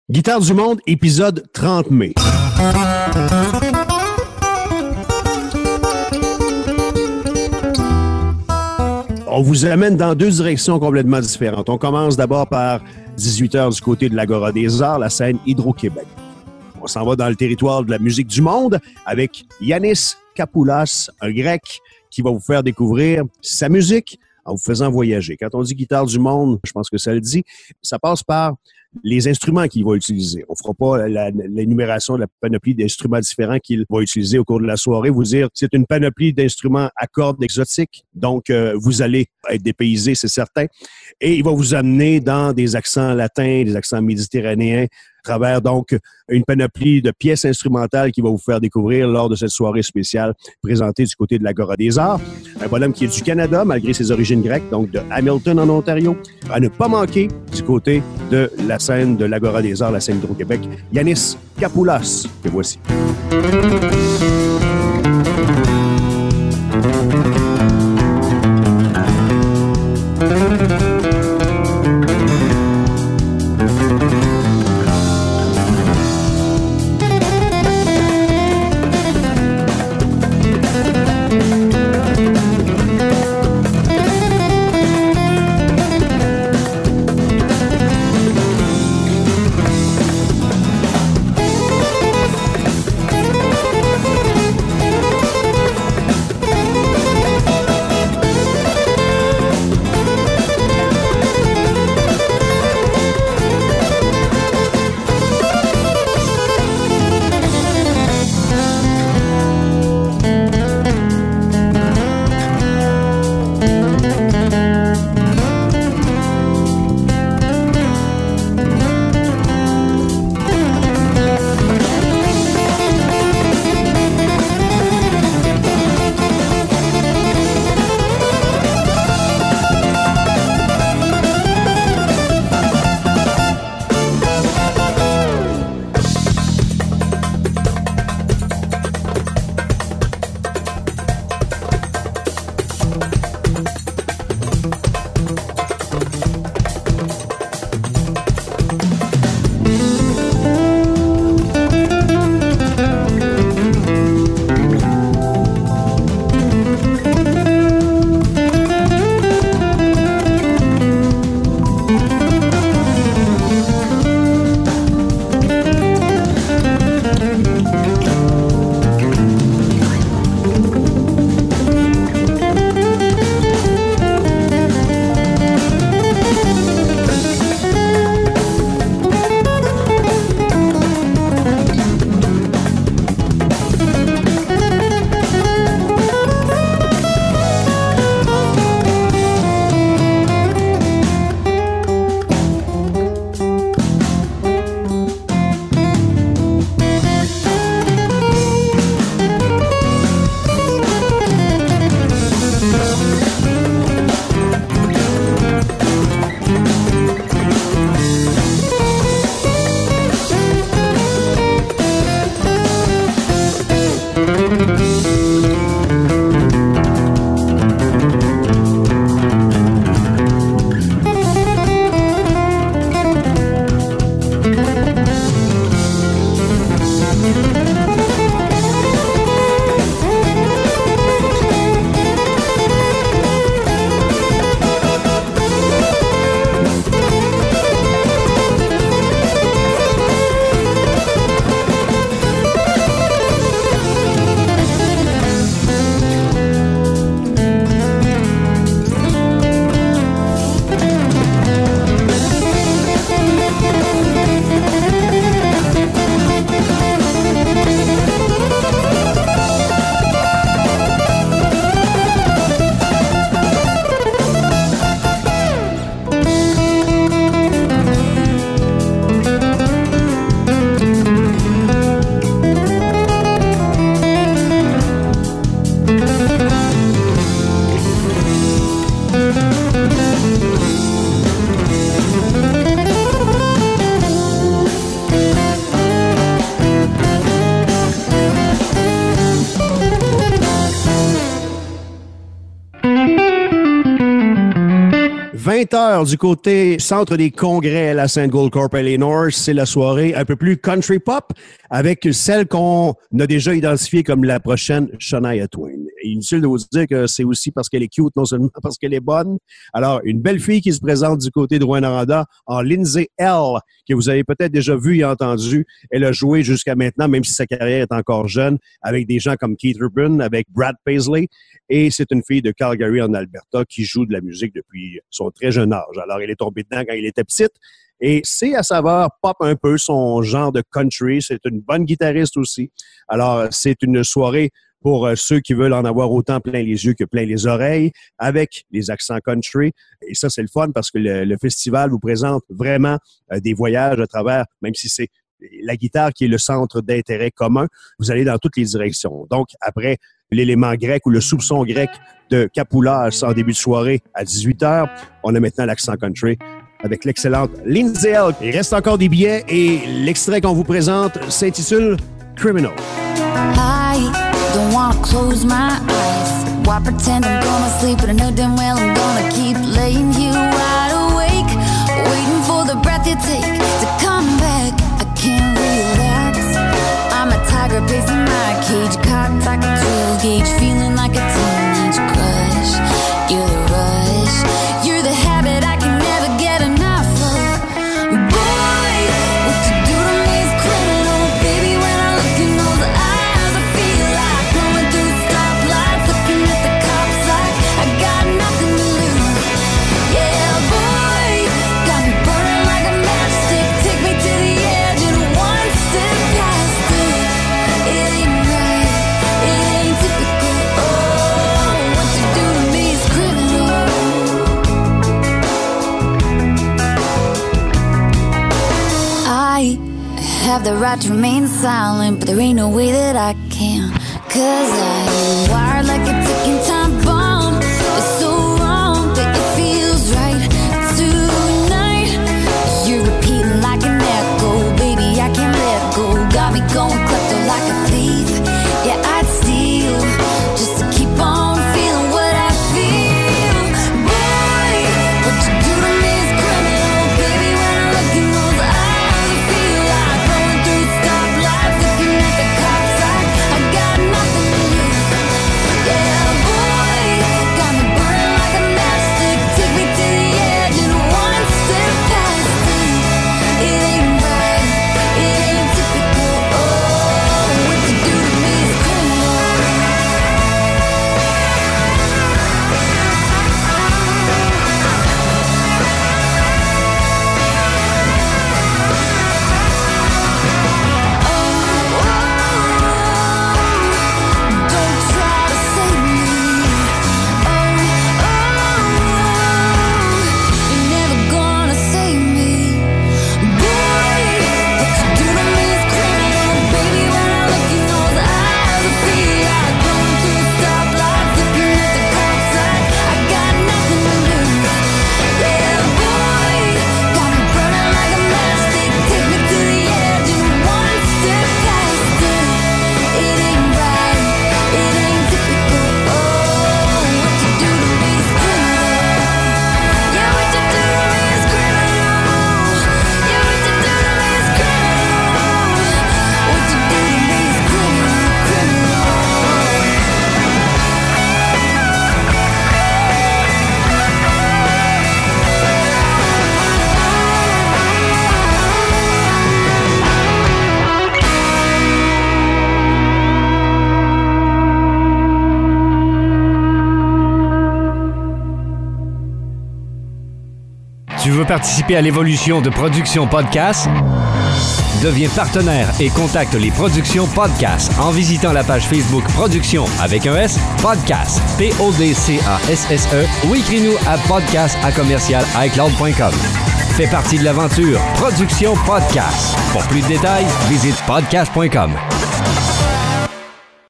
Guitare du Monde, épisode 30 mai. On vous amène dans deux directions complètement différentes. On commence d'abord par 18h du côté de l'Agora des Arts, la scène Hydro-Québec. On s'en va dans le territoire de la musique du monde avec Yannis Kapoulas, un Grec qui va vous faire découvrir sa musique en vous faisant voyager. Quand on dit guitare du monde, je pense que ça le dit, ça passe par les instruments qu'il va utiliser. On ne fera pas l'énumération de la panoplie d'instruments différents qu'il va utiliser au cours de la soirée. Vous dire, c'est une panoplie d'instruments à cordes exotiques, donc vous allez être dépaysé, c'est certain. Et il va vous amener dans des accents latins, des accents méditerranéens, à travers donc une panoplie de pièces instrumentales qu'il va vous faire découvrir lors de cette soirée spéciale présentée du côté de l'Agora des Arts. Un bonhomme qui est du Canada, malgré ses origines grecques, donc de Hamilton en Ontario, à ne pas manquer du côté de la scène de l'Agora des Arts, la scène Hydro-Québec, Yannis Kapoulas, que voici. 20h, du côté centre des congrès à la St. Gold Corp Eleanor, c'est la soirée un peu plus country pop avec celle qu'on a déjà identifiée comme la prochaine Shania Twain. Et inutile de vous dire que c'est aussi parce qu'elle est cute, non seulement parce qu'elle est bonne. Alors, une belle fille qui se présente du côté de Rouyn-Noranda en Lindsay L, que vous avez peut-être déjà vu et entendu. Elle a joué jusqu'à maintenant, même si sa carrière est encore jeune, avec des gens comme Keith Urban, avec Brad Paisley. Et c'est une fille de Calgary en Alberta qui joue de la musique depuis son très jeune âge. Alors, elle est tombée dedans quand elle était petite. Et c'est à saveur pop un peu, son genre de country. C'est une bonne guitariste aussi. Alors, c'est une soirée pour ceux qui veulent en avoir autant plein les yeux que plein les oreilles, avec les accents country. Et ça, c'est le fun parce que le festival vous présente vraiment des voyages à travers, même si c'est la guitare qui est le centre d'intérêt commun, vous allez dans toutes les directions. Donc, après l'élément grec ou le soupçon grec de Capoulas en début de soirée à 18h, on a maintenant l'accent country avec l'excellente Lindsay L. Il reste encore des billets et l'extrait qu'on vous présente s'intitule Criminal. I don't wanna close my eyes. Why pretend I'm gonna sleep, but I know damn well I'm gonna keep laying here wide awake, waiting for the breath you take to come back. I can't relax. I'm a tiger pacing my cage, cocked like a 12 gauge, feeling like a teenage crush. You're the rush, you're the habit I can never get enough of. Boy, what you do to me is criminal, baby. When I look in those eyes, I feel like going through stoplights, looking at the cops like I got nothing to lose. Yeah, boy, got me burning like a matchstick. Take me to the edge and one step past it. It ain't right, it ain't typical. Oh, what you do to me is criminal. I have the right to remain silent, but there ain't no way that I can. 'Cause I'm wired like a ticking time bomb. It's so wrong, but it feels right tonight. You're repeating like an echo, baby, I can't let go. Got me going klepto like a thief. Yeah, I'd steal just to keep on feeling what I feel. Boy, what you do to me is criminal, baby. When I look in those eyes, I feel like going through stoplights, looking at the cops like I got nothing to lose. Yeah, boy, got me burning like a matchstick. Take me to the edge and one step past it. It ain't right, it ain't typical. Oh, what you do to me is criminal. Don't try to save me. You're never gonna save me. Boy, what you do to me is criminal, baby. When I look in those eyes, I feel like going through stoplights, looking at the cops like I got nothing to lose. Yeah, boy, got me burning like a matchstick. Take me to the edge and one step past it. It ain't right, it ain't typical. Oh, what you do to me is criminal. Yeah, what you do to me is criminal. Yeah, what you do to me is criminal. What you do to me is criminal, criminal. Tu veux participer à l'évolution de Production Podcast? Deviens partenaire et contacte les Productions Podcast en visitant la page Facebook Production avec un S, Podcast, P-O-D-C-A-S-S-E ou écris-nous à podcast@icloud.com. Fais partie de l'aventure Production Podcast. Pour plus de détails, visite podcast.com.